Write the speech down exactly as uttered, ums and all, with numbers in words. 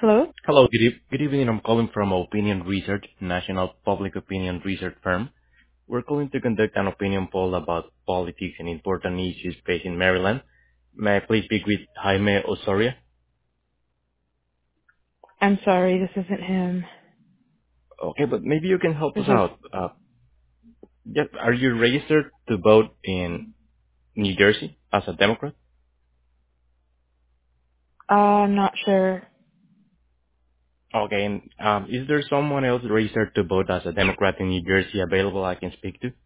Hello? Hello, good eve- good evening. I'm calling from Opinion Research, national public opinion research firm. We're calling to conduct an opinion poll about politics and important issues facing Maryland. May I please speak with Jaime Osoria? I'm sorry, this isn't him. Okay, but maybe you can help This us is, out. Uh, just, are you registered to vote in New Jersey as a Democrat? uh, I'm not sure. Okay, and um, is there someone else registered to vote as a Democrat in New Jersey available I can speak to?